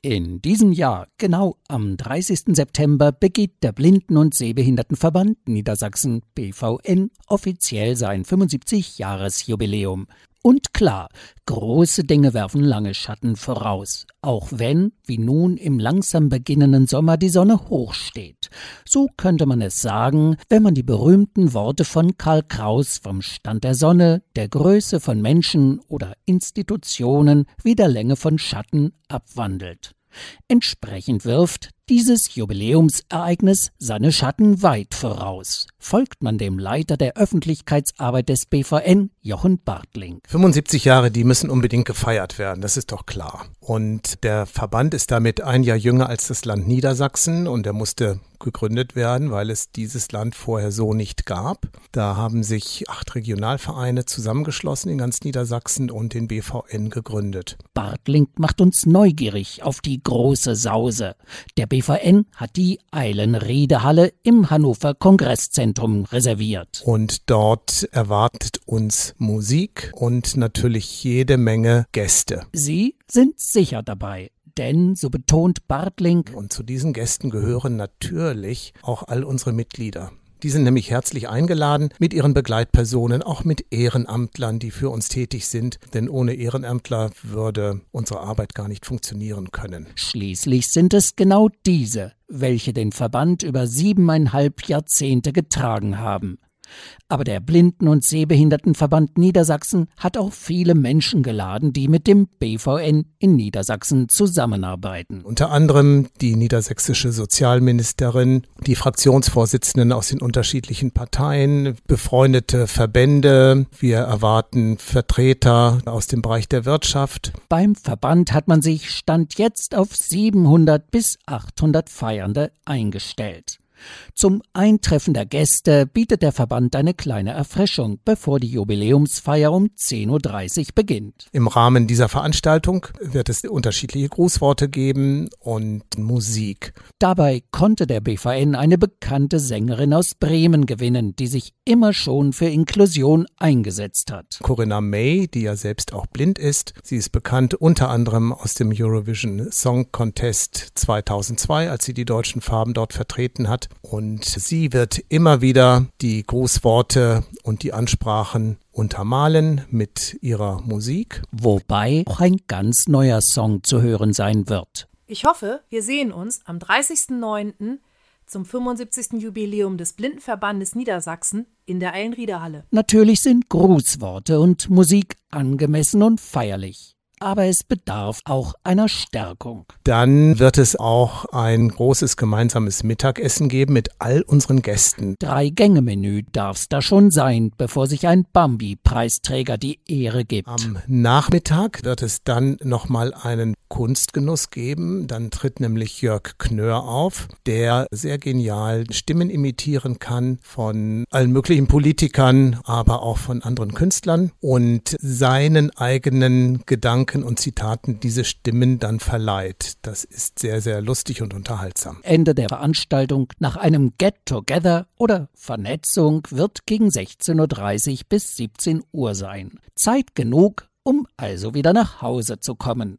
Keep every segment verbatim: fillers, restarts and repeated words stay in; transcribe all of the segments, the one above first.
In diesem Jahr, genau am dreißigsten September, begeht der Blinden- und Sehbehindertenverband Niedersachsen B V N offiziell sein fünfundsiebzig-Jahres-Jubiläum. Und klar, große Dinge werfen lange Schatten voraus, auch wenn, wie nun im langsam beginnenden Sommer, die Sonne hoch steht. So könnte man es sagen, wenn man die berühmten Worte von Karl Kraus vom Stand der Sonne, der Größe von Menschen oder Institutionen wie der Länge von Schatten abwandelt. Entsprechend wirft dieses Jubiläumsereignis seine Schatten weit voraus. Folgt man dem Leiter der Öffentlichkeitsarbeit des B V N, Jochen Bartling. fünfundsiebzig Jahre, die müssen unbedingt gefeiert werden, das ist doch klar. Und der Verband ist damit ein Jahr jünger als das Land Niedersachsen und er musste gegründet werden, weil es dieses Land vorher so nicht gab. Da haben sich acht Regionalvereine zusammengeschlossen in ganz Niedersachsen und den B V N gegründet. Bartling macht uns neugierig auf die große Sause. Der B V N hat die Eilenriedehalle im Hannover Kongresszentrum reserviert. Und dort erwartet uns Musik und natürlich jede Menge Gäste. Sie sind sicher dabei. Denn, so betont Bartling, und zu diesen Gästen gehören natürlich auch all unsere Mitglieder. Die sind nämlich herzlich eingeladen mit ihren Begleitpersonen, auch mit Ehrenamtlern, die für uns tätig sind. Denn ohne Ehrenamtler würde unsere Arbeit gar nicht funktionieren können. Schließlich sind es genau diese, welche den Verband über siebeneinhalb Jahrzehnte getragen haben. Aber der Blinden- und Sehbehindertenverband Niedersachsen hat auch viele Menschen geladen, die mit dem B V N in Niedersachsen zusammenarbeiten. Unter anderem die niedersächsische Sozialministerin, die Fraktionsvorsitzenden aus den unterschiedlichen Parteien, befreundete Verbände. Wir erwarten Vertreter aus dem Bereich der Wirtschaft. Beim Verband hat man sich Stand jetzt auf siebenhundert bis achthundert Feiernde eingestellt. Zum Eintreffen der Gäste bietet der Verband eine kleine Erfrischung, bevor die Jubiläumsfeier um zehn Uhr dreißig beginnt. Im Rahmen dieser Veranstaltung wird es unterschiedliche Grußworte geben und Musik. Dabei konnte der B V N eine bekannte Sängerin aus Bremen gewinnen, die sich immer schon für Inklusion eingesetzt hat. Corinna May, die ja selbst auch blind ist. Sie ist bekannt unter anderem aus dem Eurovision Song Contest zweitausendzwei, als sie die deutschen Farben dort vertreten hat. Und sie wird immer wieder die Grußworte und die Ansprachen untermalen mit ihrer Musik. Wobei auch ein ganz neuer Song zu hören sein wird. Ich hoffe, wir sehen uns am dreißigsten neunten zum fünfundsiebzigsten Jubiläum des Blindenverbandes Niedersachsen in der Eilenriedehalle. Natürlich sind Grußworte und Musik angemessen und feierlich. Aber es bedarf auch einer Stärkung. Dann wird es auch ein großes gemeinsames Mittagessen geben mit all unseren Gästen. Drei-Gänge-Menü darf's da schon sein, bevor sich ein Bambi-Preisträger die Ehre gibt. Am Nachmittag wird es dann nochmal einen Kunstgenuss geben. Dann tritt nämlich Jörg Knör auf, der sehr genial Stimmen imitieren kann von allen möglichen Politikern, aber auch von anderen Künstlern und seinen eigenen Gedanken und Zitaten diese Stimmen dann verleiht. Das ist sehr, sehr lustig und unterhaltsam. Ende der Veranstaltung nach einem Get-Together oder Vernetzung wird gegen sechzehn Uhr dreißig bis siebzehn Uhr sein. Zeit genug, um also wieder nach Hause zu kommen.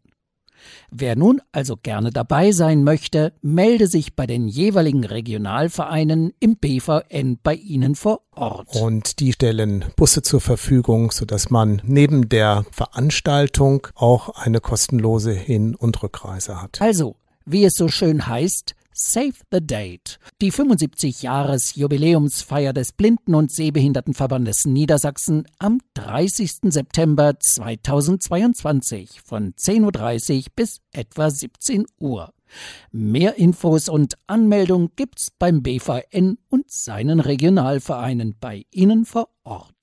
Wer nun also gerne dabei sein möchte, melde sich bei den jeweiligen Regionalvereinen im B V N bei Ihnen vor Ort. Und die stellen Busse zur Verfügung, sodass man neben der Veranstaltung auch eine kostenlose Hin- und Rückreise hat. Also, wie es so schön heißt, Save the Date. Die fünfundsiebzig-Jahres-Jubiläumsfeier des Blinden- und Sehbehindertenverbandes Niedersachsen am dreißigsten September zweitausendzweiundzwanzig von zehn Uhr dreißig bis etwa siebzehn Uhr. Mehr Infos und Anmeldung gibt's beim B V N und seinen Regionalvereinen bei Ihnen vor Ort.